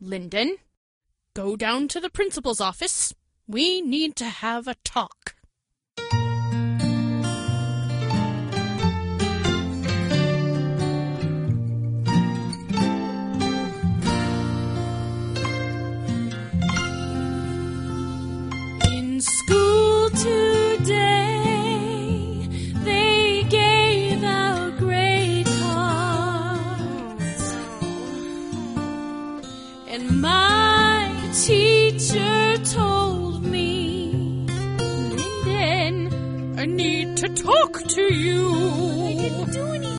Lyndon, go down to the principal's office. We need to have a talk. In school today, they gave out grade cards, and my teacher told me, Lyndon, I need to talk to you.